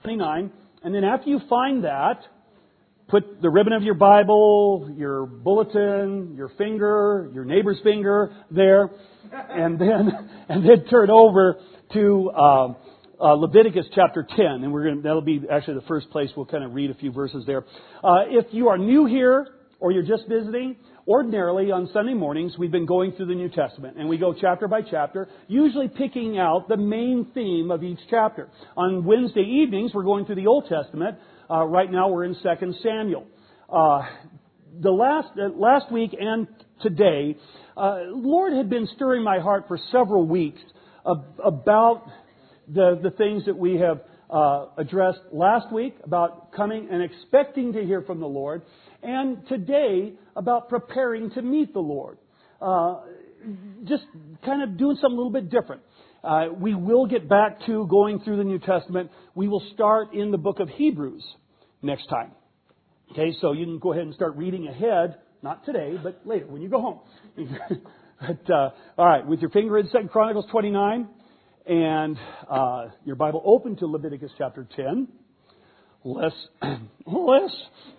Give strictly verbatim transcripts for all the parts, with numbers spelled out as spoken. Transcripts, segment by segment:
twenty-nine. And then after you find that, put the ribbon of your Bible, your bulletin, your finger, your neighbor's finger there, and then and then turn over to uh, uh, Leviticus chapter ten, and we're going that'll be actually the first place we'll kind of read a few verses there. Uh, if you are new here or you're just visiting, ordinarily on Sunday mornings we've been going through the New Testament, and we go chapter by chapter, usually picking out the main theme of each chapter. On Wednesday evenings we're going through the Old Testament. Uh, right now we're in Second Samuel. Uh, the last uh, last week and today, uh, Lord had been stirring my heart for several weeks ab- about the the things that we have uh, addressed last week about coming and expecting to hear from the Lord, and today about preparing to meet the Lord. Uh, just kind of doing something a little bit different. Uh, we will get back to going through the New Testament. We will start in the book of Hebrews next time. Okay, so you can go ahead and start reading ahead, not today, but later when you go home. but, uh, all right, with your finger in Second Chronicles twenty-nine and uh, your Bible open to Leviticus chapter ten. Let's, let's,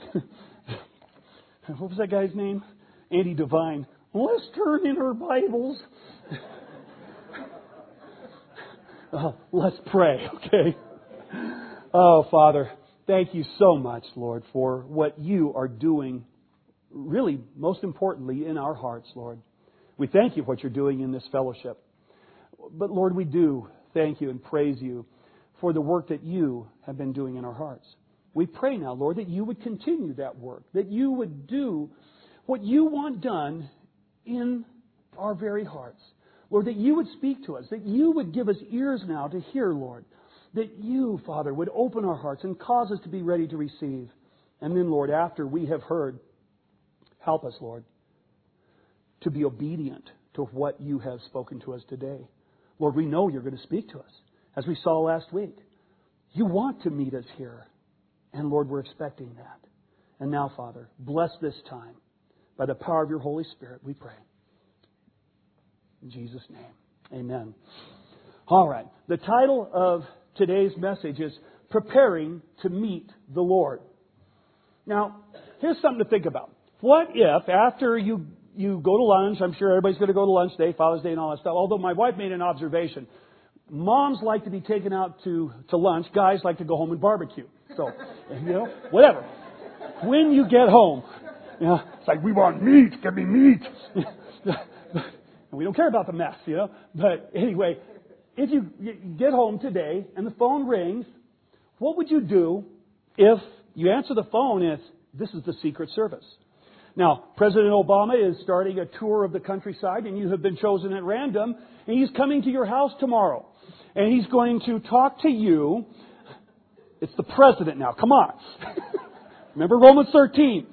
what was that guy's name? Andy Devine. Let's turn in our Bibles. Uh, let's pray, okay? Oh, Father, thank you so much, Lord, for what you are doing, really, most importantly, in our hearts, Lord. We thank you for what you're doing in this fellowship. But, Lord, we do thank you and praise you for the work that you have been doing in our hearts. We pray now, Lord, that you would continue that work, that you would do what you want done in our very hearts. Lord, that you would speak to us, that you would give us ears now to hear, Lord. That you, Father, would open our hearts and cause us to be ready to receive. And then, Lord, after we have heard, help us, Lord, to be obedient to what you have spoken to us today. Lord, we know you're going to speak to us, as we saw last week. You want to meet us here. And, Lord, we're expecting that. And now, Father, bless this time. By the power of your Holy Spirit, we pray. In Jesus' name, amen. All right. The title of today's message is Preparing to Meet the Lord. Now, here's something to think about. What if after you, you go to lunch, I'm sure everybody's going to go to lunch day, Father's Day and all that stuff, although my wife made an observation. Moms like to be taken out to, to lunch. Guys like to go home and barbecue. So, you know, whatever. When you get home, you know, it's like, we want meat. Give me meat. We don't care about the mess, you know. But anyway, if you get home today and the phone rings, what would you do if you answer the phone and it's, this is the Secret Service? Now, President Obama is starting a tour of the countryside, and you have been chosen at random, and he's coming to your house tomorrow. And he's going to talk to you. It's the president now. Come on. Remember Romans thirteen.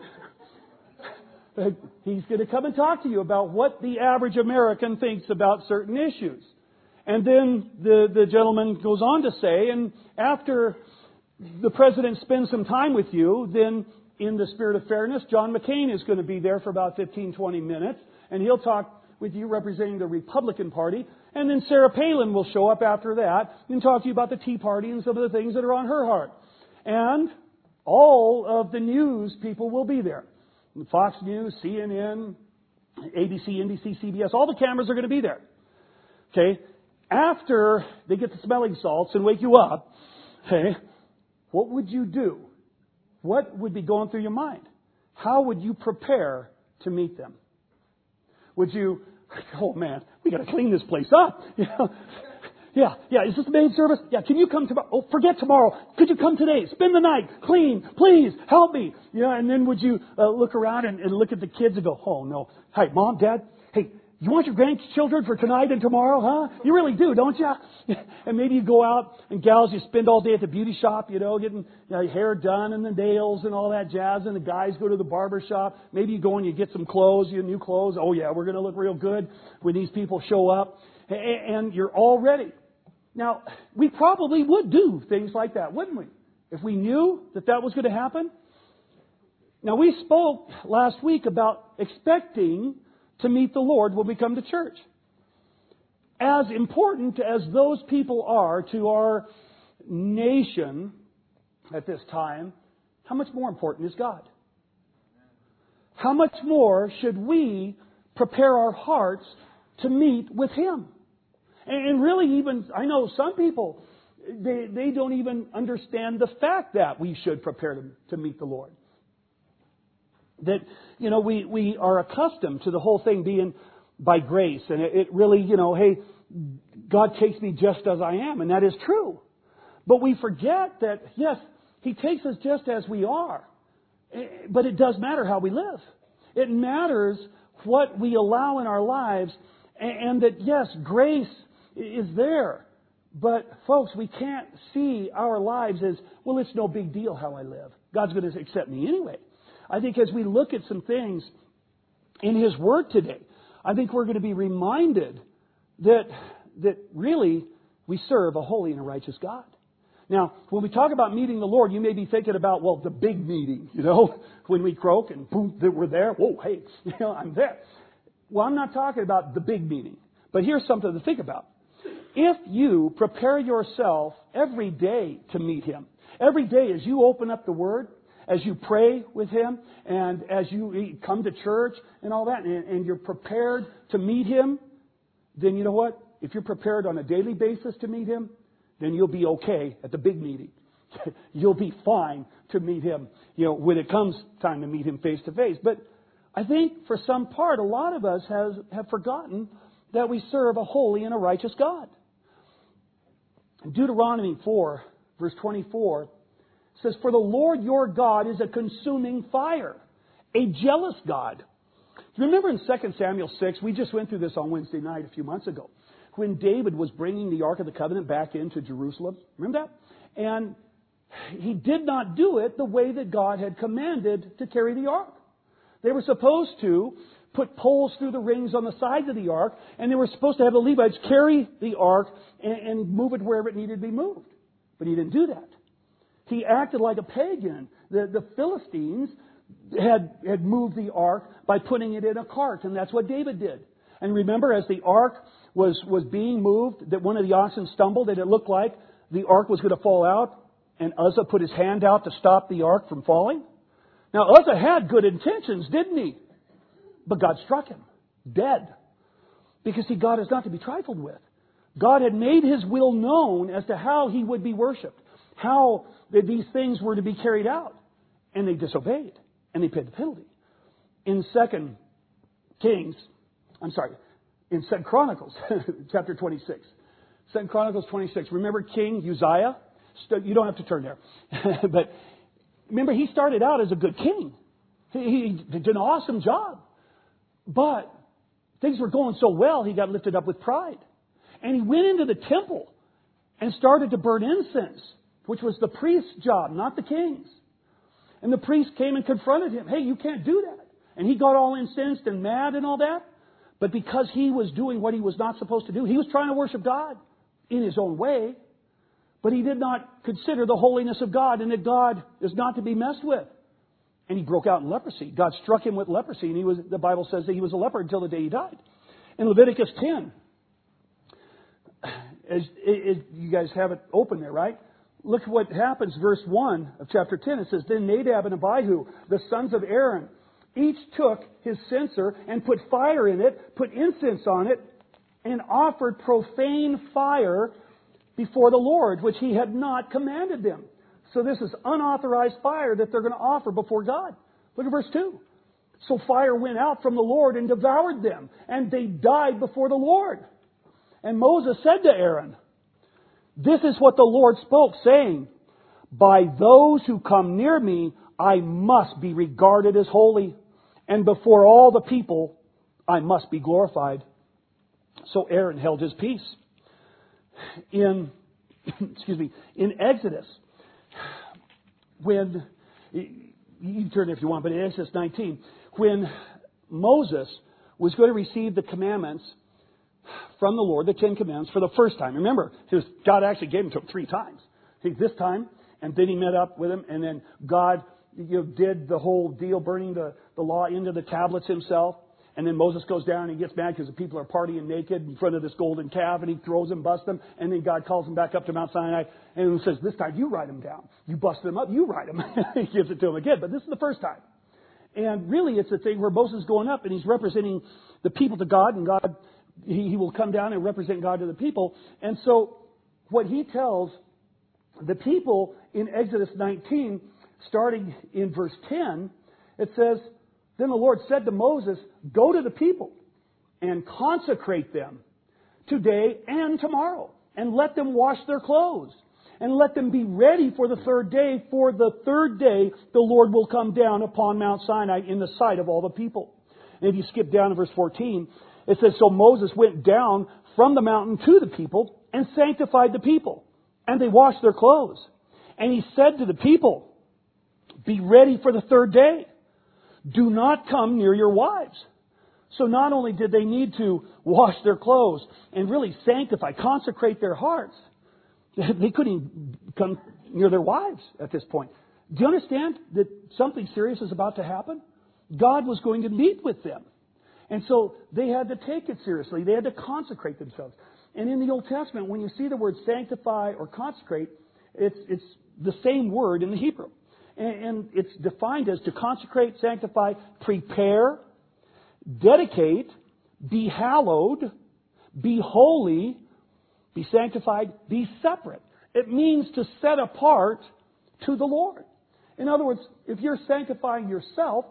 He's going to come and talk to you about what the average American thinks about certain issues. And then the, the gentleman goes on to say, and after the president spends some time with you, then in the spirit of fairness, John McCain is going to be there for about fifteen, twenty minutes, and he'll talk with you representing the Republican Party. And then Sarah Palin will show up after that and talk to you about the Tea Party and some of the things that are on her heart. And all of the news people will be there. Fox News, C N N, A B C, N B C, C B S, all the cameras are going to be there. Okay? After they get the smelling salts and wake you up, okay, what would you do? What would be going through your mind? How would you prepare to meet them? Would you, oh man, we got to clean this place up. You know? Yeah, yeah, is this the main service? Yeah, can you come tomorrow? Oh, forget tomorrow. Could you come today? Spend the night. Clean. Please, help me. You know, and then would you uh, look around and, and look at the kids and go, oh no. Hey, Mom, Dad, hey, you want your grandchildren for tonight and tomorrow, huh? You really do, don't you? And maybe you go out, and gals, you spend all day at the beauty shop, you know, getting you know, your hair done and the nails and all that jazz. And the guys go to the barber shop. Maybe you go and you get some clothes, you new clothes. Oh yeah, we're going to look real good when these people show up. And you're all ready. Now, we probably would do things like that, wouldn't we? If we knew that that was going to happen. Now, we spoke last week about expecting to meet the Lord when we come to church. As important as those people are to our nation at this time, how much more important is God? How much more should we prepare our hearts to meet with Him? And really even, I know some people, they, they don't even understand the fact that we should prepare to, to meet the Lord. That, you know, we, we are accustomed to the whole thing being by grace. And it, it really, you know, hey, God takes me just as I am. And that is true. But we forget that, yes, He takes us just as we are. But it does matter how we live. It matters what we allow in our lives. And that, yes, grace is there. But, folks, we can't see our lives as, well, it's no big deal how I live. God's going to accept me anyway. I think as we look at some things in His Word today, I think we're going to be reminded that, that really we serve a holy and a righteous God. Now, when we talk about meeting the Lord, you may be thinking about, well, the big meeting, you know, when we croak and boom, we're there. Whoa, hey, you know, I'm there. Well, I'm not talking about the big meeting. But here's something to think about. If you prepare yourself every day to meet Him, every day as you open up the Word, as you pray with Him, and as you come to church and all that, and, and you're prepared to meet Him, then you know what? If you're prepared on a daily basis to meet Him, then you'll be okay at the big meeting. You'll be fine to meet Him, you know, when it comes time to meet Him face to face. But I think for some part, a lot of us has, have forgotten that we serve a holy and a righteous God. Deuteronomy four, verse twenty-four, says, "For the Lord your God is a consuming fire, a jealous God." You remember in Second Samuel six, we just went through this on Wednesday night a few months ago, when David was bringing the Ark of the Covenant back into Jerusalem. Remember that? And he did not do it the way that God had commanded to carry the Ark. They were supposed to put poles through the rings on the sides of the Ark, and they were supposed to have the Levites carry the Ark and, and move it wherever it needed to be moved. But he didn't do that. He acted like a pagan. The, the Philistines had, had moved the Ark by putting it in a cart, and that's what David did. And remember, as the Ark was, was being moved, that one of the oxen stumbled, and it looked like the Ark was going to fall out, and Uzzah put his hand out to stop the Ark from falling. Now, Uzzah had good intentions, didn't he? But God struck him dead. Because, see, God is not to be trifled with. God had made His will known as to how He would be worshipped, how these things were to be carried out. And they disobeyed. And they paid the penalty. In Second Kings, I'm sorry, in Second Chronicles, chapter twenty-six. Second Chronicles twenty-six. Remember King Uzziah? You don't have to turn there. But remember, he started out as a good king. He did an awesome job. But things were going so well, he got lifted up with pride. And he went into the temple and started to burn incense, which was the priest's job, not the king's. And the priest came and confronted him. Hey, you can't do that. And he got all incensed and mad and all that. But because he was doing what he was not supposed to do, he was trying to worship God in his own way. But he did not consider the holiness of God and that God is not to be messed with. And he broke out in leprosy. God struck him with leprosy, and he was, the Bible says that he was a leper until the day he died. In Leviticus ten, as, as you guys have it open there, right? Look what happens, verse one of chapter ten. It says, "Then Nadab and Abihu, the sons of Aaron, each took his censer and put fire in it, put incense on it, and offered profane fire before the Lord, which He had not commanded them." So this is unauthorized fire that they're going to offer before God. Look at verse two. "So fire went out from the Lord and devoured them, and they died before the Lord. And Moses said to Aaron, 'This is what the Lord spoke, saying, by those who come near me, I must be regarded as holy, and before all the people, I must be glorified.' So Aaron held his peace." In, excuse me, in Exodus, when, you can turn if you want, but in Exodus nineteen, when Moses was going to receive the commandments from the Lord, the Ten Commandments, for the first time. Remember, was, God actually gave them to him three times. See, this time, and then He met up with him, and then God, you know, did the whole deal, burning the, the law into the tablets Himself. And then Moses goes down and he gets mad because the people are partying naked in front of this golden calf, and he throws them, busts them, and then God calls him back up to Mount Sinai and says, this time you write them down. You busted them up, you write them. He gives it to him again, but this is the first time. And really it's a thing where Moses is going up and he's representing the people to God, and God, he, he will come down and represent God to the people. And so what he tells the people in Exodus nineteen, starting in verse ten, it says, then the Lord said to Moses, go to the people and consecrate them today and tomorrow, and let them wash their clothes, and let them be ready for the third day. For the third day the Lord will come down upon Mount Sinai in the sight of all the people. And if you skip down to verse fourteen, it says, so Moses went down from the mountain to the people and sanctified the people, and they washed their clothes. And he said to the people, be ready for the third day. Do not come near your wives. So not only did they need to wash their clothes and really sanctify, consecrate their hearts, they couldn't even come near their wives at this point. Do you understand that something serious is about to happen? God was going to meet with them. And so they had to take it seriously. They had to consecrate themselves. And in the Old Testament, when you see the word sanctify or consecrate, it's, it's the same word in the Hebrew. And it's defined as to consecrate, sanctify, prepare, dedicate, be hallowed, be holy, be sanctified, be separate. It means to set apart to the Lord. In other words, if you're sanctifying yourself,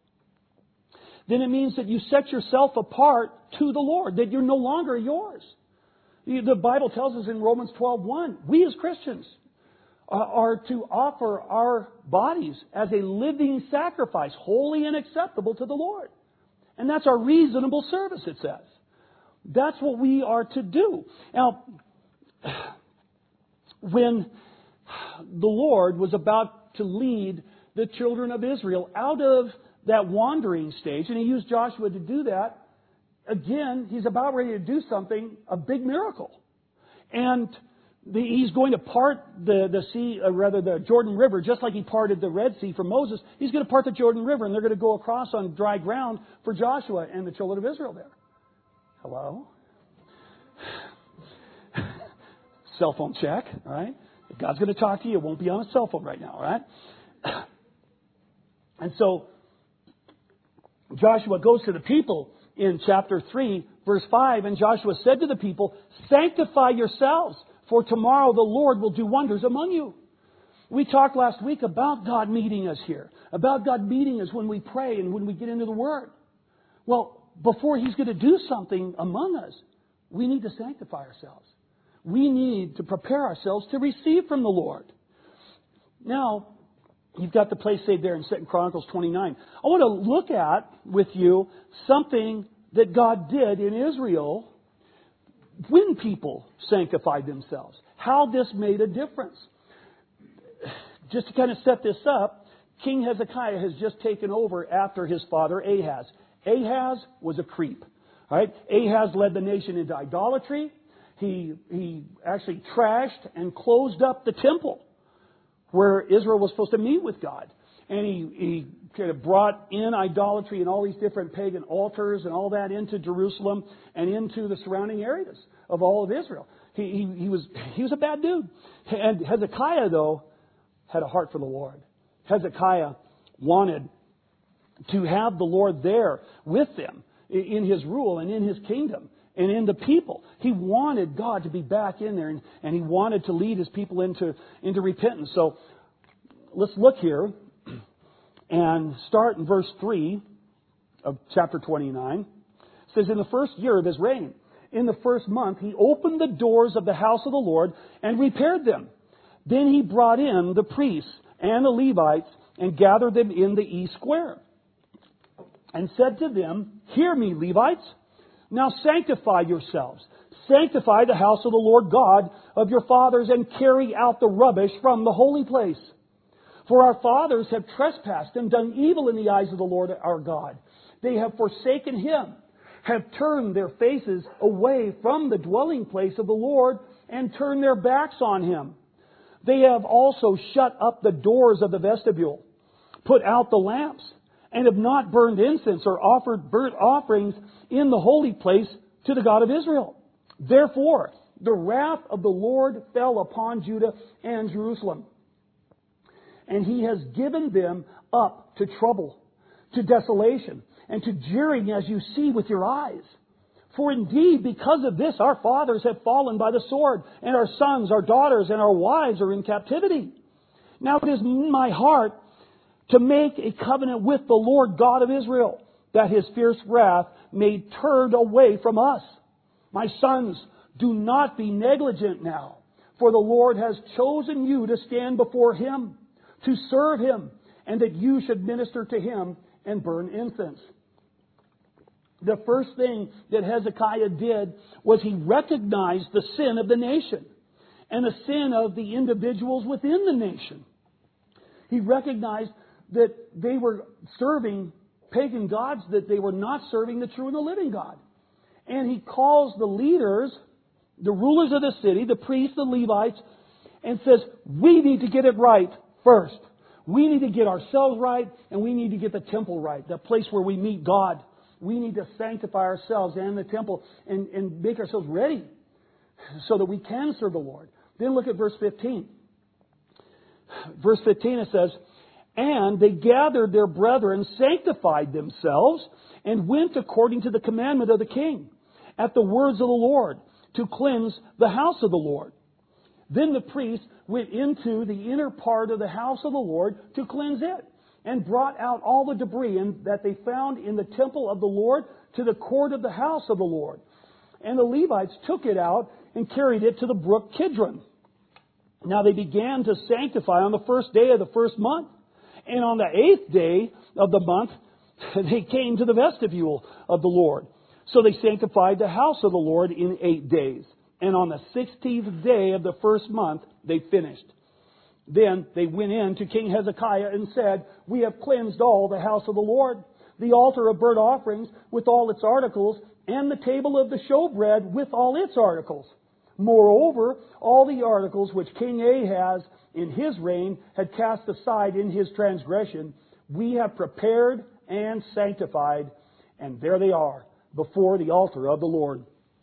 then it means that you set yourself apart to the Lord, that you're no longer yours. The Bible tells us in Romans twelve one, we as Christians are to offer our bodies as a living sacrifice, holy and acceptable to the Lord. And that's our reasonable service, it says. That's what we are to do. Now, when the Lord was about to lead the children of Israel out of that wandering stage, and He used Joshua to do that, again, He's about ready to do something, a big miracle. And The, he's going to part the, the sea, or rather the Jordan River, just like He parted the Red Sea for Moses. He's going to part the Jordan River, and they're going to go across on dry ground for Joshua and the children of Israel there. Hello? Cell phone check, all right? If God's going to talk to you, it won't be on a cell phone right now, all right? And so Joshua goes to the people in chapter three, verse five, and Joshua said to the people, sanctify yourselves, for tomorrow the Lord will do wonders among you. We talked last week about God meeting us here, about God meeting us when we pray and when we get into the Word. Well, before He's going to do something among us, we need to sanctify ourselves. We need to prepare ourselves to receive from the Lord. Now, you've got the place saved there in Second Chronicles twenty-nine. I want to look at with you something that God did in Israel when people sanctified themselves. How this made a difference. Just to kind of set this up, King Hezekiah has just taken over after his father Ahaz. Ahaz was a creep. All right? Ahaz led the nation into idolatry. He, he actually trashed and closed up the temple where Israel was supposed to meet with God. And he, he kind of brought in idolatry and all these different pagan altars and all that into Jerusalem and into the surrounding areas of all of Israel. He, he, he was he was a bad dude. And Hezekiah, though, had a heart for the Lord. Hezekiah wanted to have the Lord there with them in His rule and in His kingdom and in the people. He wanted God to be back in there, and, and he wanted to lead His people into, into repentance. So let's look here and start in verse three of chapter twenty-nine. It says, in the first year of his reign, in the first month, he opened the doors of the house of the Lord and repaired them. Then he brought in the priests and the Levites and gathered them in the east square and said to them, hear me, Levites. Now sanctify yourselves. Sanctify the house of the Lord God of your fathers and carry out the rubbish from the holy place. For our fathers have trespassed and done evil in the eyes of the Lord our God. They have forsaken Him, have turned their faces away from the dwelling place of the Lord and turned their backs on Him. They have also shut up the doors of the vestibule, put out the lamps, and have not burned incense or offered burnt offerings in the holy place to the God of Israel. Therefore, the wrath of the Lord fell upon Judah and Jerusalem, and He has given them up to trouble, to desolation, and to jeering as you see with your eyes. For indeed, because of this, our fathers have fallen by the sword, and our sons, our daughters, and our wives are in captivity. Now it is in my heart to make a covenant with the Lord God of Israel, that His fierce wrath may turn away from us. My sons, do not be negligent now, for the Lord has chosen you to stand before Him, to serve Him, and that you should minister to Him and burn incense. The first thing that Hezekiah did was he recognized the sin of the nation and the sin of the individuals within the nation. He recognized that they were serving pagan gods, that they were not serving the true and the living God. And he calls the leaders, the rulers of the city, the priests, the Levites, and says, we need to get it right first. We need to get ourselves right, and we need to get the temple right, the place where we meet God. We need to sanctify ourselves and the temple and, and make ourselves ready so that we can serve the Lord. Then look at verse fifteen. Verse fifteen, it says, and they gathered their brethren, sanctified themselves, and went according to the commandment of the king, at the words of the Lord, to cleanse the house of the Lord. Then the priests went into the inner part of the house of the Lord to cleanse it, and brought out all the debris that they found in the temple of the Lord to the court of the house of the Lord. And the Levites took it out and carried it to the brook Kidron. Now they began to sanctify on the first day of the first month. And on the eighth day of the month, they came to the vestibule of the Lord. So they sanctified the house of the Lord in eight days. And on the sixteenth day of the first month, they finished. Then they went in to King Hezekiah and said, we have cleansed all the house of the Lord, the altar of burnt offerings with all its articles, and the table of the showbread with all its articles. Moreover, all the articles which King Ahaz in his reign had cast aside in his transgression, we have prepared and sanctified, and there they are, before the altar of the Lord.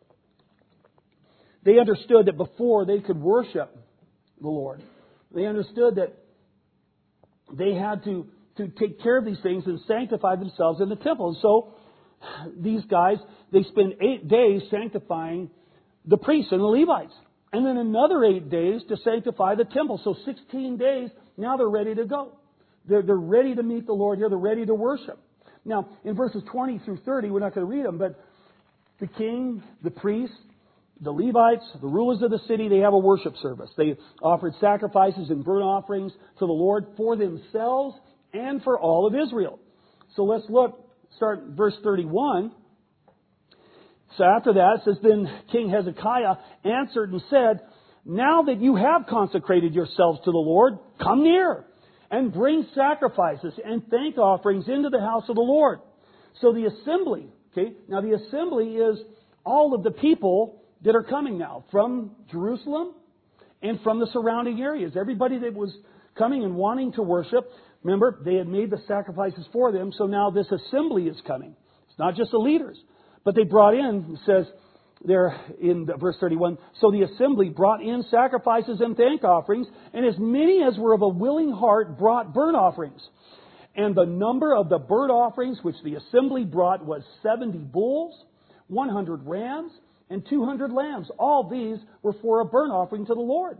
They understood that before they could worship the Lord, they understood that they had to, to take care of these things and sanctify themselves in the temple. And so these guys, they spend eight days sanctifying the priests and the Levites. And then another eight days to sanctify the temple. So sixteen days, now they're ready to go. They're, they're ready to meet the Lord here. They're ready to worship. Now, in verses twenty through thirty, we're not going to read them, but the king, the priests, the Levites, the rulers of the city, they have a worship service. They offered sacrifices and burnt offerings to the Lord for themselves and for all of Israel. So let's look, start verse thirty-one. So after that, it says, then King Hezekiah answered and said, now that you have consecrated yourselves to the Lord, come near and bring sacrifices and thank offerings into the house of the Lord. So the assembly, okay, now the assembly is all of the people that are coming now from Jerusalem and from the surrounding areas. Everybody that was coming and wanting to worship, remember, they had made the sacrifices for them, so now this assembly is coming. It's not just the leaders. But they brought in, it says there in verse thirty-one, so the assembly brought in sacrifices and thank offerings, and as many as were of a willing heart brought burnt offerings. And the number of the burnt offerings which the assembly brought was seventy bulls, one hundred rams, and two hundred lambs. All these were for a burnt offering to the Lord.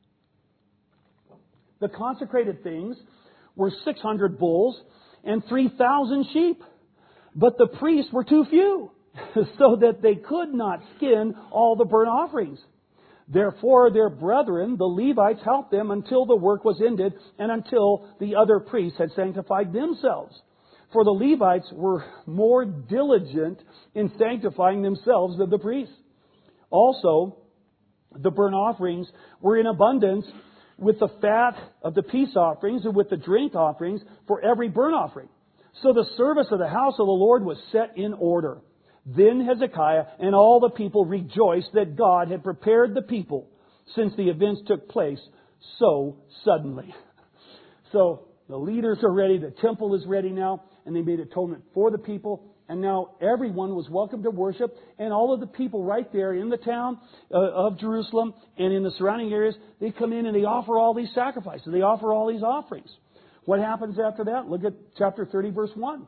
The consecrated things were six hundred bulls and three thousand sheep. But the priests were too few, so that they could not skin all the burnt offerings. Therefore their brethren, the Levites, helped them until the work was ended and until the other priests had sanctified themselves. For the Levites were more diligent in sanctifying themselves than the priests. Also, the burnt offerings were in abundance with the fat of the peace offerings and with the drink offerings for every burnt offering. So the service of the house of the Lord was set in order. Then Hezekiah and all the people rejoiced that God had prepared the people since the events took place so suddenly. So the leaders are ready. The temple is ready now. and they made atonement for the people. And now everyone was welcome to worship. And all of the people right there in the town uh, of Jerusalem and in the surrounding areas, they come in and they offer all these sacrifices. They offer all these offerings. What happens after that? Look at chapter thirty, verse one.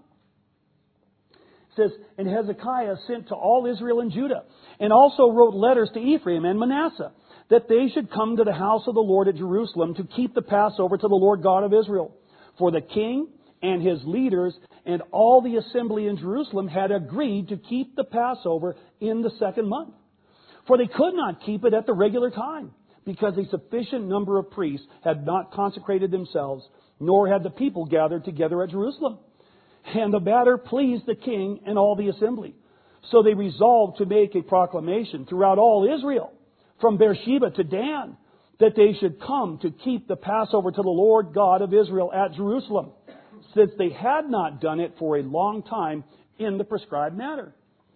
It says, and Hezekiah sent to all Israel and Judah, and also wrote letters to Ephraim and Manasseh, that they should come to the house of the Lord at Jerusalem to keep the Passover to the Lord God of Israel. For the king and his leaders and all the assembly in Jerusalem had agreed to keep the Passover in the second month. For they could not keep it at the regular time, because a sufficient number of priests had not consecrated themselves, nor had the people gathered together at Jerusalem. And the matter pleased the king and all the assembly. So they resolved to make a proclamation throughout all Israel, from Beersheba to Dan, that they should come to keep the Passover to the Lord God of Israel at Jerusalem, since they had not done it for a long time in the prescribed manner.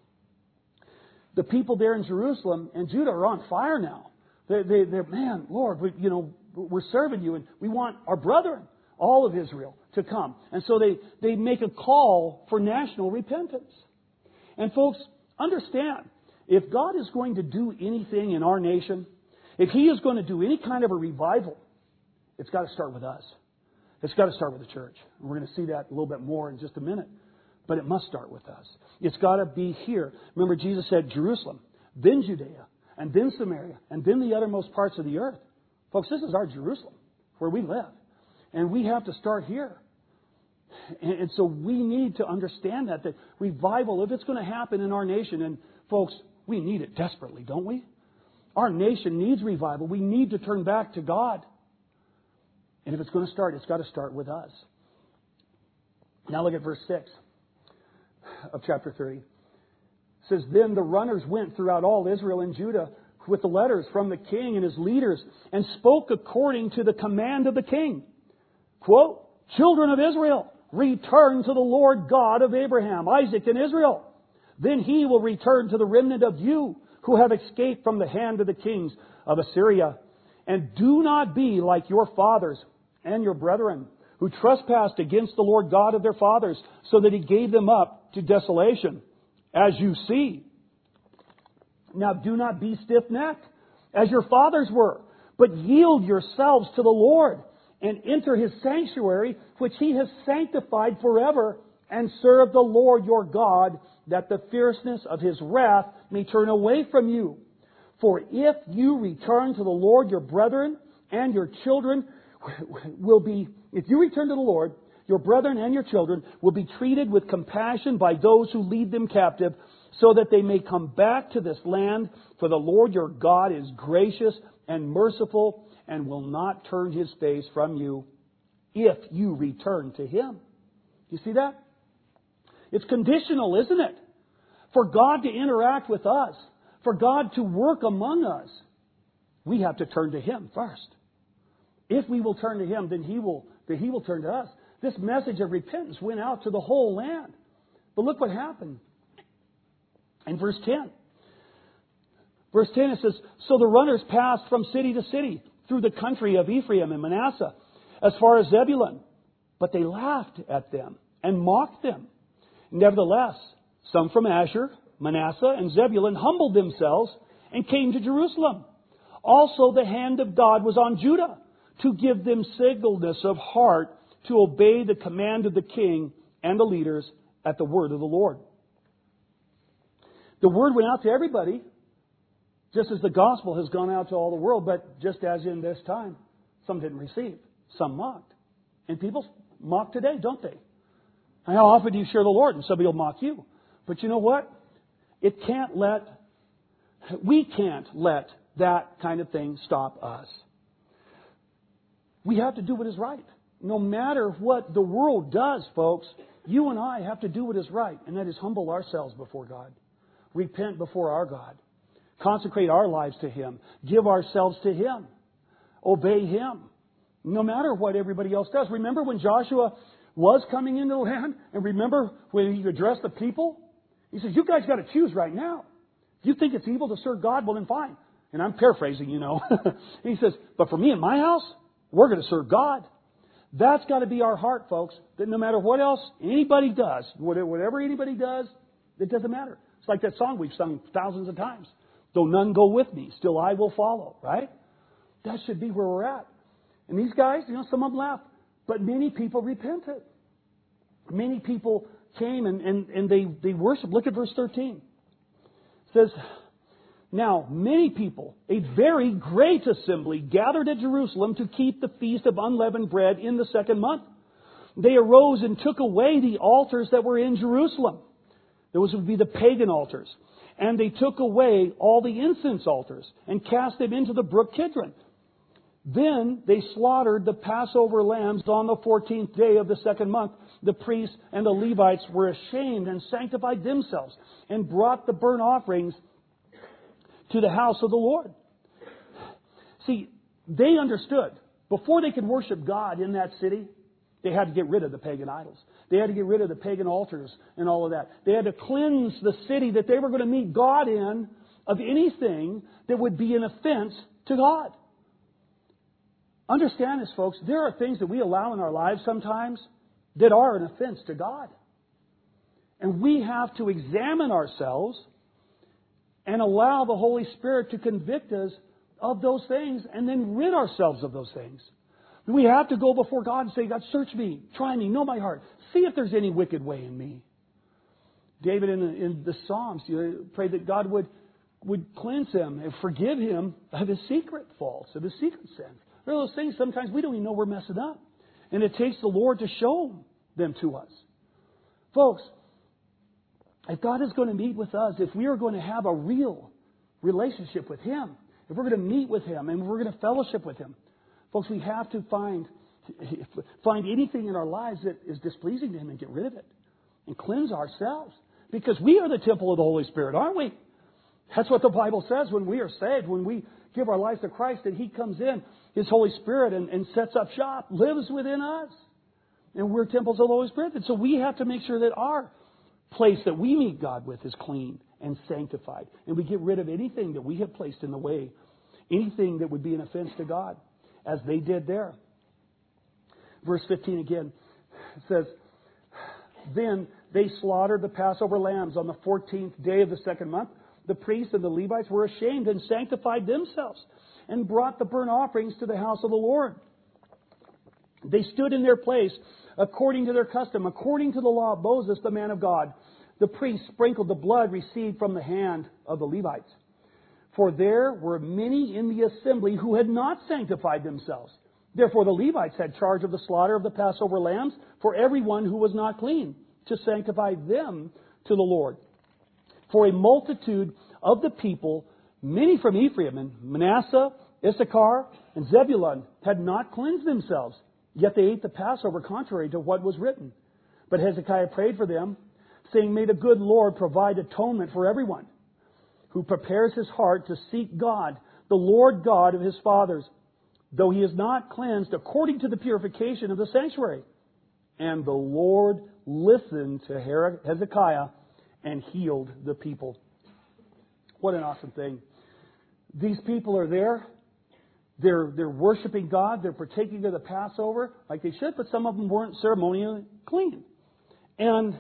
The people there in Jerusalem and Judah are on fire now. They, they, they're, man, Lord, we, you know, we're serving you, and we want our brethren, all of Israel, to come. And so they, they make a call for national repentance. And folks, understand, if God is going to do anything in our nation, if He is going to do any kind of a revival, it's got to start with us. It's got to start with the church. And we're going to see that a little bit more in just a minute. But it must start with us. It's got to be here. Remember, Jesus said Jerusalem, then Judea, and then Samaria, and then the uttermost parts of the earth. Folks, this is our Jerusalem, where we live. And we have to start here. And, and so we need to understand that, that revival, if it's going to happen in our nation, and folks, we need it desperately, don't we? Our nation needs revival. We need to turn back to God. And if it's going to start, it's got to start with us. Now look at verse six of chapter thirty. It says, then the runners went throughout all Israel and Judah with the letters from the king and his leaders, and spoke according to the command of the king. Quote, children of Israel, return to the Lord God of Abraham, Isaac, and Israel. Then He will return to the remnant of you who have escaped from the hand of the kings of Assyria. And do not be like your fathers and your brethren, who trespassed against the Lord God of their fathers, so that He gave them up to desolation, as you see. Now do not be stiff-necked, as your fathers were, but yield yourselves to the Lord, and enter His sanctuary, which He has sanctified forever, and serve the Lord your God, that the fierceness of His wrath may turn away from you. For if you return to the Lord, your brethren and your children will be, if you return to the Lord, your brethren and your children will be treated with compassion by those who lead them captive, so that they may come back to this land. For the Lord your God is gracious and merciful, and will not turn His face from you, if you return to Him. You see that? It's conditional, isn't it? For God to interact with us, for God to work among us, we have to turn to Him first. If we will turn to Him, then He will, then He will turn to us. This message of repentance went out to the whole land. But look what happened in verse ten. Verse ten, it says, so the runners passed from city to city through the country of Ephraim and Manasseh, as far as Zebulun. But they laughed at them and mocked them. Nevertheless, some from Asher, Manasseh, and Zebulun humbled themselves and came to Jerusalem. Also the hand of God was on Judah, to give them singleness of heart to obey the command of the king and the leaders at the word of the Lord. The word went out to everybody, just as the gospel has gone out to all the world, but just as in this time, some didn't receive, some mocked. And people mock today, don't they? And how often do you share the Lord? And somebody will mock you. But you know what? It can't let, we can't let that kind of thing stop us. We have to do what is right. No matter what the world does, folks, you and I have to do what is right, and that is humble ourselves before God. Repent before our God. Consecrate our lives to Him. Give ourselves to Him. Obey Him. No matter what everybody else does. Remember when Joshua was coming into the land? And remember when he addressed the people? He says, you guys got to choose right now. If you think it's evil to serve God, well then fine. And I'm paraphrasing, you know. He says, but for me and my house, we're going to serve God. That's got to be our heart, folks, that no matter what else anybody does, whatever anybody does, it doesn't matter. It's like that song we've sung thousands of times. Though none go with me, still I will follow, right? That should be where we're at. And these guys, you know, some of them left, but many people repented. Many people came and, and, and they, they worshiped. Look at verse thirteen. It says, now many people, a very great assembly, gathered at Jerusalem to keep the feast of unleavened bread in the second month. They arose and took away the altars that were in Jerusalem. Those would be the pagan altars. And they took away all the incense altars and cast them into the brook Kidron. Then they slaughtered the Passover lambs on the fourteenth day of the second month. The priests and the Levites were ashamed and sanctified themselves and brought the burnt offerings to the house of the Lord. See, they understood before they could worship God in that city, they had to get rid of the pagan idols. They had to get rid of the pagan altars and all of that. They had to cleanse the city that they were going to meet God in of anything that would be an offense to God. Understand this, folks. There are things that we allow in our lives sometimes that are an offense to God. And we have to examine ourselves and allow the Holy Spirit to convict us of those things and then rid ourselves of those things. We have to go before God and say, God, search me, try me, know my heart. See if there's any wicked way in me. David in the, in the Psalms, you know, prayed that God would, would cleanse him and forgive him of his secret faults, of his secret sins. There are those things sometimes we don't even know we're messing up. And it takes the Lord to show them to us. Folks, if God is going to meet with us, if we are going to have a real relationship with Him, if we're going to meet with Him and we're going to fellowship with Him, folks, we have to find find anything in our lives that is displeasing to Him and get rid of it. And cleanse ourselves. Because we are the temple of the Holy Spirit, aren't we? That's what the Bible says when we are saved, when we give our lives to Christ, that He comes in, His Holy Spirit, and, and sets up shop, lives within us. And we're temples of the Holy Spirit. And so we have to make sure that our place that we meet God with is clean and sanctified. And we get rid of anything that we have placed in the way, anything that would be an offense to God, as they did there. Verse fifteen again, it says, then they slaughtered the Passover lambs on the fourteenth day of the second month. The priests and the Levites were ashamed and sanctified themselves and brought the burnt offerings to the house of the Lord. They stood in their place according to their custom, according to the law of Moses, the man of God. The priests sprinkled the blood received from the hand of the Levites. For there were many in the assembly who had not sanctified themselves. Therefore the Levites had charge of the slaughter of the Passover lambs for everyone who was not clean, to sanctify them to the Lord. For a multitude of the people, many from Ephraim and Manasseh, Issachar, and Zebulun, had not cleansed themselves. Yet they ate the Passover contrary to what was written. But Hezekiah prayed for them, saying, may the good Lord provide atonement for everyone who prepares his heart to seek God, the Lord God of his fathers, though he is not cleansed according to the purification of the sanctuary. And the Lord listened to Hezekiah and healed the people. What an awesome thing. These people are there. They're, they're worshiping God. They're partaking of the Passover like they should, but some of them weren't ceremonially clean. And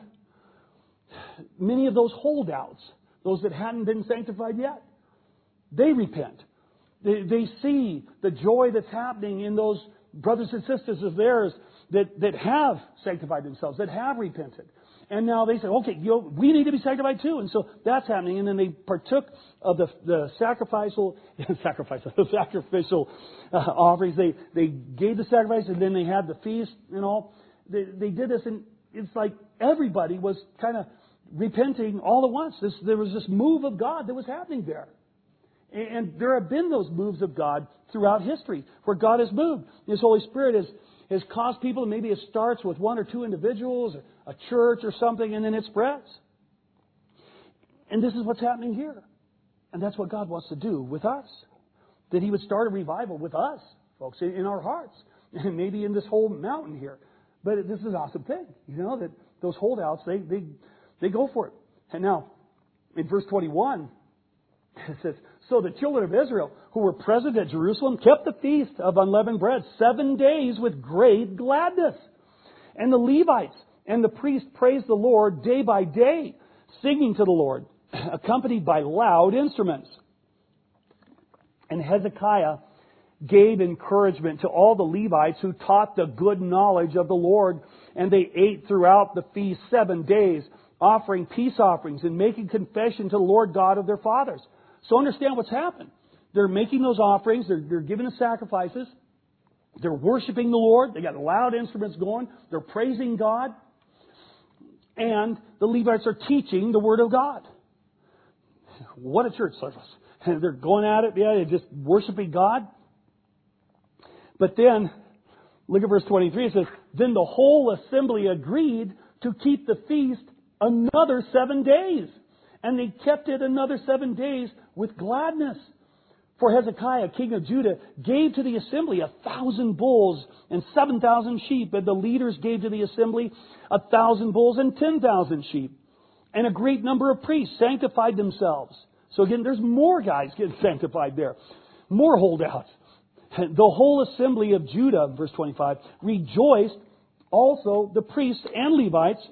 many of those holdouts, those that hadn't been sanctified yet, they repent. They, they see the joy that's happening in those brothers and sisters of theirs that, that have sanctified themselves, that have repented. And now they say, okay, you know, we need to be sanctified too. And so that's happening. And then they partook of the, the sacrificial, sacrificial, the sacrificial uh, offerings. They, they gave the sacrifice, and then they had the feast and all. They, they did this, and it's like everybody was kind of repenting all at once. This, there was this move of God that was happening there. And, and there have been those moves of God throughout history where God has moved. His Holy Spirit has has caused people, maybe it starts with one or two individuals, or a church or something, and then it spreads. And this is what's happening here. And that's what God wants to do with us. That He would start a revival with us, folks, in, in our hearts. And maybe in this whole mountain here. But this is an awesome thing, you know, that those holdouts, they, they, they go for it. And now, in verse twenty-one, it says, So the children of Israel who were present at Jerusalem kept the feast of unleavened bread seven days with great gladness. And the Levites and the priests praised the Lord day by day, singing to the Lord, accompanied by loud instruments. And Hezekiah gave encouragement to all the Levites who taught the good knowledge of the Lord, and they ate throughout the feast seven days, offering peace offerings and making confession to the Lord God of their fathers. So understand what's happened. They're making those offerings, they're, they're giving the sacrifices, they're worshiping the Lord, they got loud instruments going, they're praising God, and the Levites are teaching the Word of God. What a church service. And they're going at it, yeah, they're just worshiping God. But then, look at verse twenty-three, it says, then the whole assembly agreed to keep the feast another seven days. And they kept it another seven days with gladness. For Hezekiah, king of Judah, gave to the assembly a thousand bulls and seven thousand sheep. And the leaders gave to the assembly a thousand bulls and ten thousand sheep. And a great number of priests sanctified themselves. So again, there's more guys getting sanctified there. More holdouts. The whole assembly of Judah, verse twenty-five, rejoiced, also the priests and Levites,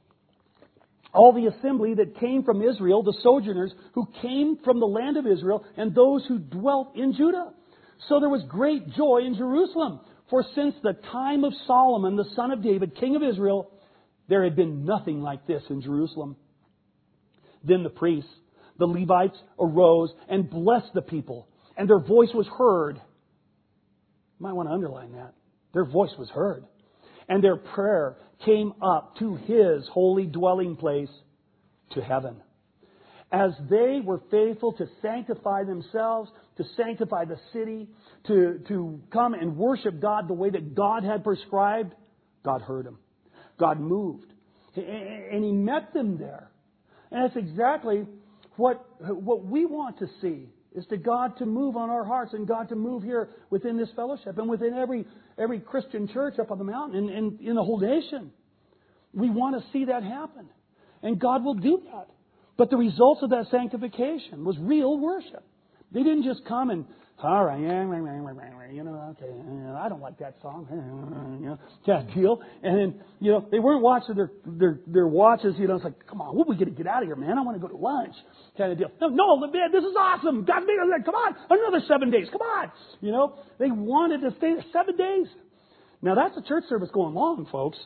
all the assembly that came from Israel, the sojourners who came from the land of Israel, and those who dwelt in Judah. So there was great joy in Jerusalem. For since the time of Solomon, the son of David, king of Israel, there had been nothing like this in Jerusalem. Then the priests, the Levites, arose and blessed the people, and their voice was heard. You might want to underline that. Their voice was heard. And their prayer came up to His holy dwelling place, to heaven. As they were faithful to sanctify themselves, to sanctify the city, to, to come and worship God the way that God had prescribed, God heard them. God moved. And He met them there. And that's exactly what, what we want to see. Is to God to move on our hearts and God to move here within this fellowship and within every every Christian church up on the mountain and, and in the whole nation. We want to see that happen. And God will do that. But the results of that sanctification was real worship. They didn't just come and, all right, you know, okay, I don't like that song, you know, that deal. And then, you know, they weren't watching their, their, their watches, you know, it's like, come on, what are we going to get out of here, man? I want to go to lunch, kind of deal. No, no, man, this is awesome. God, come on, another seven days, come on. You know, they wanted to stay there seven days. Now, that's a church service going long, folks.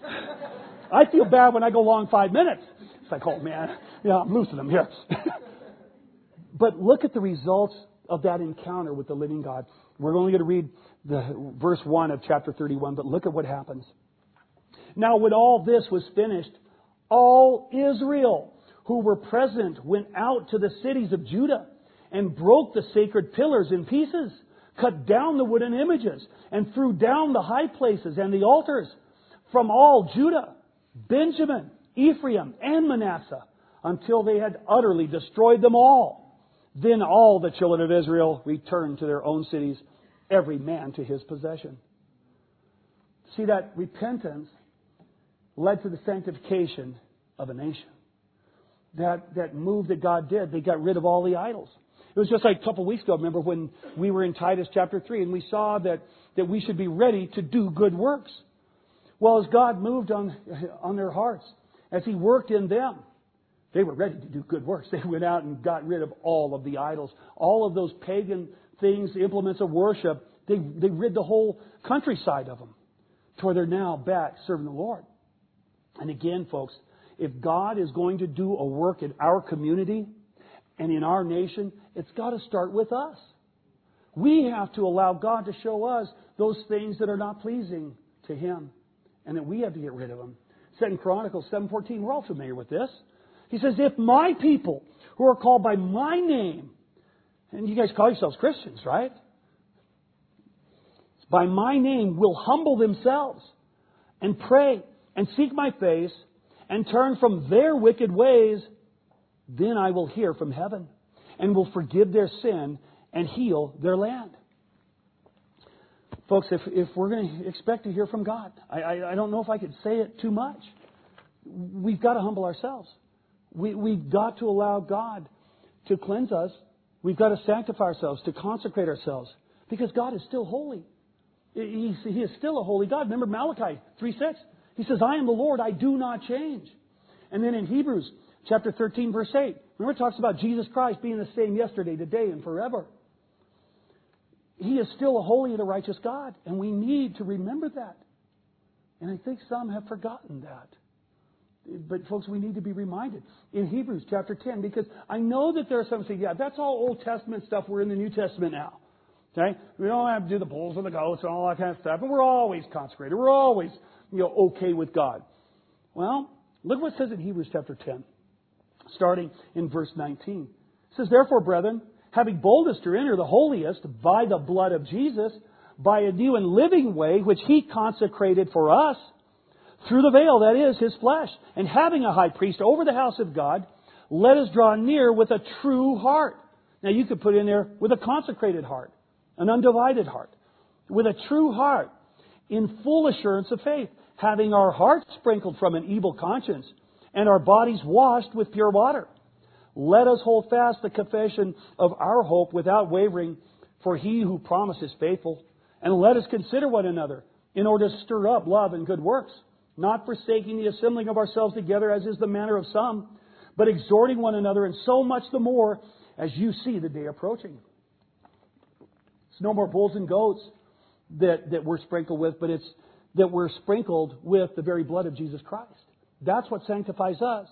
I feel bad when I go long five minutes. It's like, oh, man, yeah, I'm losing them here. But look at the results of that encounter with the living God. We're only going to read the verse one of chapter thirty-one, but look at what happens. Now, when all this was finished, all Israel who were present went out to the cities of Judah and broke the sacred pillars in pieces, cut down the wooden images, and threw down the high places and the altars from all Judah, Benjamin, Ephraim, and Manasseh, until they had utterly destroyed them all. Then all the children of Israel returned to their own cities, every man to his possession. See, that repentance led to the sanctification of a nation. That, that move that God did, they got rid of all the idols. It was just like a couple of weeks ago, remember, when we were in Titus chapter three, and we saw that, that we should be ready to do good works. Well, as God moved on, on their hearts, as He worked in them, they were ready to do good works. They went out and got rid of all of the idols. All of those pagan things, implements of worship, they, they rid the whole countryside of them. To where they're now back serving the Lord. And again, folks, if God is going to do a work in our community and in our nation, it's got to start with us. We have to allow God to show us those things that are not pleasing to Him. And that we have to get rid of them. Second Chronicles seven fourteen, we're all familiar with this. He says, if my people who are called by my name, and you guys call yourselves Christians, right? By my name will humble themselves and pray and seek my face and turn from their wicked ways, then I will hear from heaven and will forgive their sin and heal their land. Folks, if, if we're going to expect to hear from God, I, I, I don't know if I could say it too much. We've got to humble ourselves. We, we've got to allow God to cleanse us We've got to sanctify ourselves, to consecrate ourselves, because God is still holy. He, he is still a holy God. Remember Malachi three six. He says, I am the Lord, I do not change. And then in Hebrews chapter thirteen, verse eight, remember it talks about Jesus Christ being the same yesterday, today, and forever. He is still a holy and a righteous God, and we need to remember that. And I think some have forgotten that. But folks, we need to be reminded in Hebrews chapter ten, because I know that there are some who say, yeah, that's all Old Testament stuff. We're in the New Testament now. Okay? We don't have to do the bulls and the goats and all that kind of stuff. And we're always consecrated. We're always, you know, okay with God. Well, look what it says in Hebrews chapter ten, starting in verse nineteen. It says, therefore, brethren, having boldness to enter the holiest by the blood of Jesus, by a new and living way which He consecrated for us, through the veil, that is, His flesh, and having a high priest over the house of God, let us draw near with a true heart. Now you could put in there with a consecrated heart, an undivided heart, with a true heart, in full assurance of faith, having our hearts sprinkled from an evil conscience, and our bodies washed with pure water. Let us hold fast the confession of our hope without wavering, for He who promised is faithful. And let us consider one another in order to stir up love and good works, not forsaking the assembling of ourselves together as is the manner of some, but exhorting one another, and so much the more as you see the day approaching. It's no more bulls and goats that, that we're sprinkled with, but it's that we're sprinkled with the very blood of Jesus Christ. That's what sanctifies us.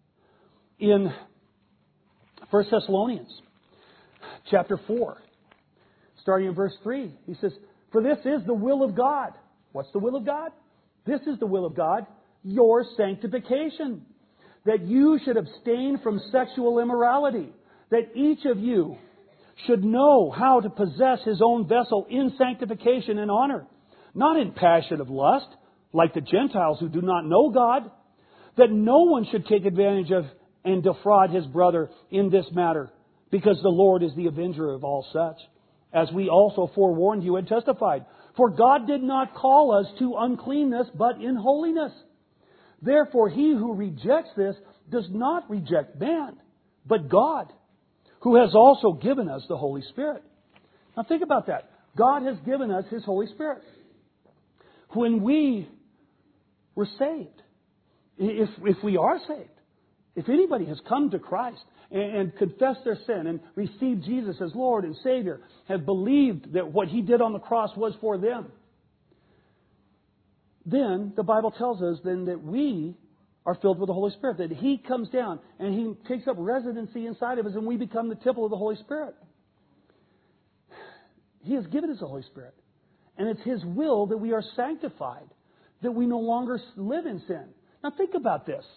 In First Thessalonians chapter four, starting in verse three, he says, for this is the will of God. What's the will of God? This is the will of God, your sanctification, that you should abstain from sexual immorality, that each of you should know how to possess his own vessel in sanctification and honor, not in passion of lust, like the Gentiles who do not know God, that no one should take advantage of and defraud his brother in this matter, because the Lord is the avenger of all such, as we also forewarned you and testified. For God did not call us to uncleanness, but in holiness. Therefore, he who rejects this does not reject man, but God, who has also given us the Holy Spirit. Now think about that. God has given us His Holy Spirit. When we were saved, if, if we are saved, if anybody has come to Christ and, and confessed their sin and received Jesus as Lord and Savior, have believed that what He did on the cross was for them, then the Bible tells us then that we are filled with the Holy Spirit, that He comes down and He takes up residency inside of us, and we become the temple of the Holy Spirit. He has given us the Holy Spirit. And it's His will that we are sanctified, that we no longer live in sin. Now think about this.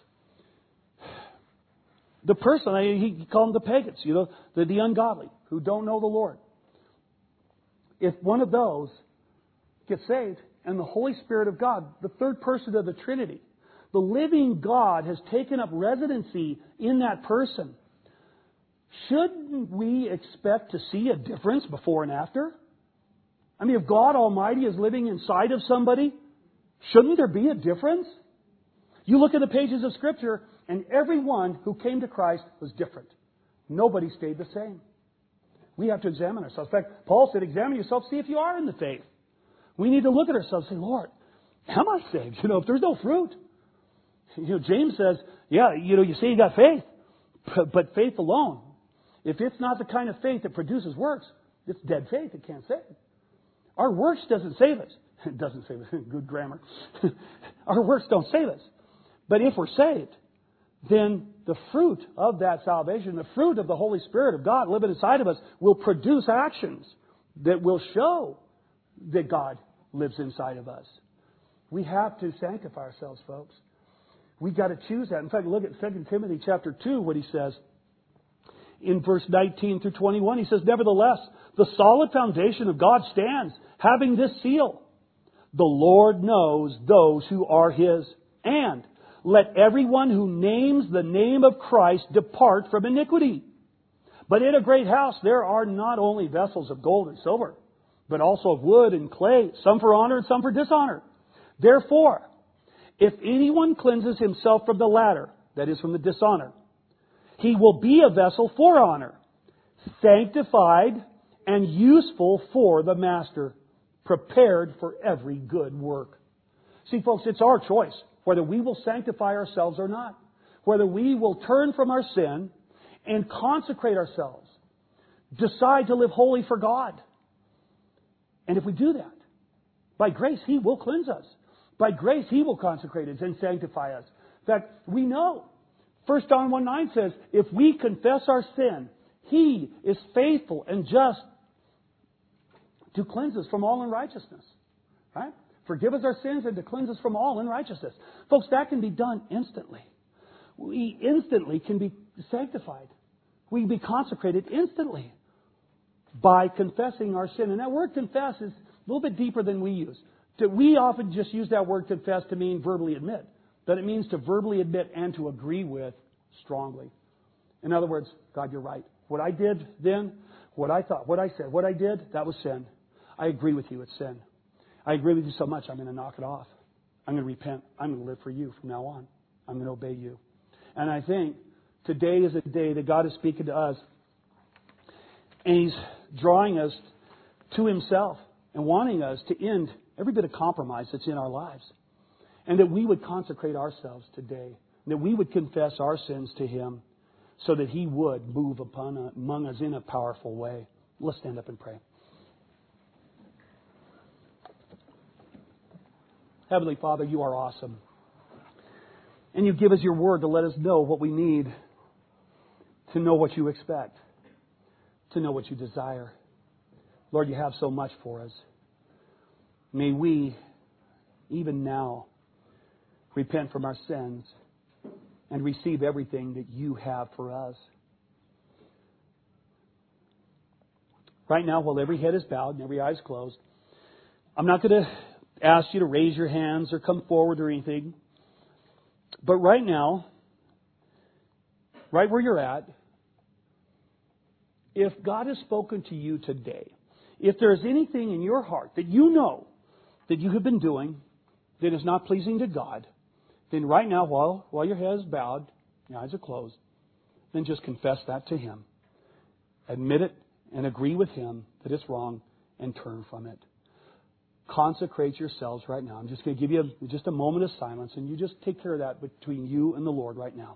The person, he called them the pagans, you know, the, the ungodly, who don't know the Lord. If one of those gets saved, and the Holy Spirit of God, the third person of the Trinity, the living God has taken up residency in that person, shouldn't we expect to see a difference before and after? I mean, if God Almighty is living inside of somebody, shouldn't there be a difference? You look at the pages of Scripture, and everyone who came to Christ was different. Nobody stayed the same. We have to examine ourselves. In fact, Paul said, examine yourself, see if you are in the faith. We need to look at ourselves and say, Lord, am I saved? You know, if there's no fruit. You know, James says, yeah, you know, you say you got faith, but, but faith alone, if it's not the kind of faith that produces works, it's dead faith. It can't save. Our works doesn't save us. It doesn't save us. Good grammar. Our works don't save us. But if we're saved, then the fruit of that salvation, the fruit of the Holy Spirit of God living inside of us, will produce actions that will show that God lives inside of us. We have to sanctify ourselves, folks. We've got to choose that. In fact, look at Second Timothy chapter two, what he says. In verse nineteen through twenty-one, he says, nevertheless, the solid foundation of God stands, having this seal. The Lord knows those who are His. And let everyone who names the name of Christ depart from iniquity. But in a great house there are not only vessels of gold and silver, but also of wood and clay, some for honor and some for dishonor. Therefore, if anyone cleanses himself from the latter, that is from the dishonor, he will be a vessel for honor, sanctified and useful for the master, prepared for every good work. See, folks, it's our choice whether we will sanctify ourselves or not. Whether we will turn from our sin and consecrate ourselves. Decide to live holy for God. And if we do that, by grace, He will cleanse us. By grace, He will consecrate us and sanctify us. In fact, we know. First John one nine says, if we confess our sin, He is faithful and just to cleanse us from all unrighteousness. Right? Forgive us our sins and to cleanse us from all unrighteousness. Folks, that can be done instantly. We instantly can be sanctified. We can be consecrated instantly by confessing our sin. And that word confess is a little bit deeper than we use. We often just use that word confess to mean verbally admit. But it means to verbally admit and to agree with strongly. In other words, God, you're right. What I did then, what I thought, what I said, what I did, that was sin. I agree with you, it's sin. I agree with you so much, I'm going to knock it off. I'm going to repent. I'm going to live for you from now on. I'm going to obey you. And I think today is a day that God is speaking to us. And He's drawing us to Himself and wanting us to end every bit of compromise that's in our lives. And that we would consecrate ourselves today. That we would confess our sins to Him so that He would move upon among us in a powerful way. Let's stand up and pray. Heavenly Father, You are awesome. And You give us Your Word to let us know what we need, to know what You expect, to know what You desire. Lord, You have so much for us. May we, even now, repent from our sins and receive everything that You have for us. Right now, while every head is bowed and every eye is closed, I'm not going to ask you to raise your hands or come forward or anything. But right now, right where you're at, if God has spoken to you today, if there's anything in your heart that you know that you have been doing that is not pleasing to God, then right now, while, while your head is bowed, your eyes are closed, then just confess that to Him. Admit it and agree with Him that it's wrong and turn from it. Consecrate yourselves right now. I'm just going to give you a, just a moment of silence, and you just take care of that between you and the Lord right now.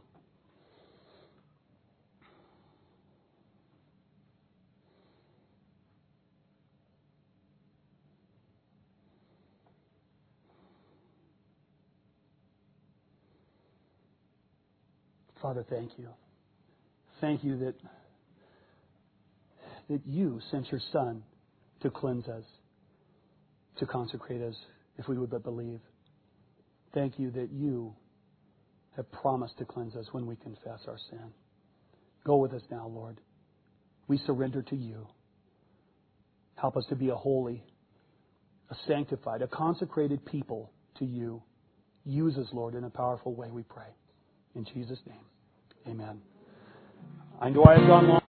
Father, thank You. Thank You that, that You sent Your Son to cleanse us, to consecrate us, if we would but believe. Thank You that You have promised to cleanse us when we confess our sin. Go with us now, Lord. We surrender to You. Help us to be a holy, a sanctified, a consecrated people to You. Use us, Lord, in a powerful way, we pray. In Jesus' name, amen. I know I have gone long.